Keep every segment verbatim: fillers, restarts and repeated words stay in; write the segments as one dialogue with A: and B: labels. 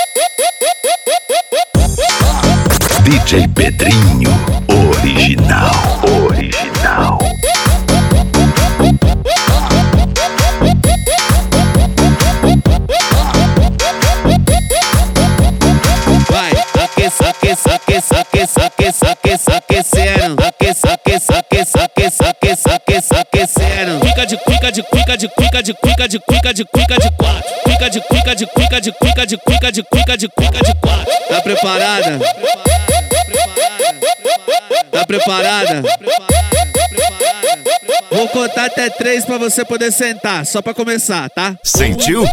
A: D J Pedrinho, original, original.
B: Vai, aqueça, aqueça, aqueça, aqueça, aqueça, aqueça, aquecendo. Aqueça, aqueça, aqueça, aqueça, aqueça, aqueça, aquecendo. Fica de, fica de, fica de, fica de, fica de, fica de, fica de quatro. Fica de, fica de, fica de, fica de, fica de, fica de, fica de quatro. Tá preparada? Tá preparada? Vou contar até três pra você poder sentar, só pra começar, tá?
A: Sentiu?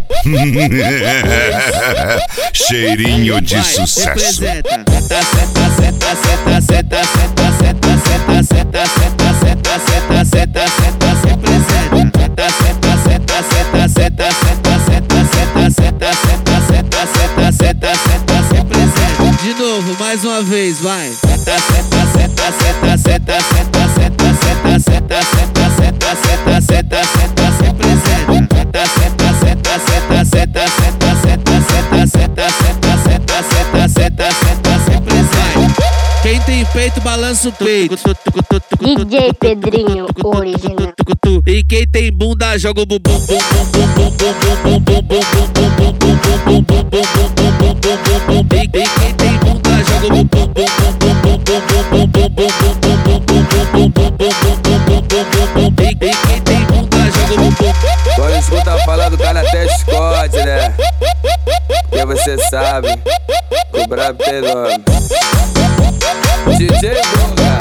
A: Cheirinho de
B: Vai,
A: sucesso.
B: representa. Senta, senta, senta, senta, senta, senta, senta, senta, senta, senta, senta, senta, senta, senta, se representa. Senta, senta, senta, senta, senta, senta, senta, senta, senta, senta, senta, senta, senta, se representa. De novo, mais uma vez, vai. Senta, senta, senta, senta, senta, senta, senta, senta, senta, senta, senta, senta, senta, senta, se representa. Senta, senta, senta, senta, senta, senta, senta, senta, senta, senta, senta, senta, senta, se representa. Quem tem peito balança o peito.
C: D J Pedrinho, original.
B: E quem tem bunda joga o bumbum bum bum bum bum bum bum bum bum bum bum bum bum bum bum bum bum bum. E quem tem bunda joga o bumbum bum bum bum bum bum bum bum bum bum bum bum bum bum bum bum. E quem tem bunda joga o bumbum.
D: Quando escuta falar do cara até esconde, né? Porque você sabe que o brabo tem nome. D J Buga.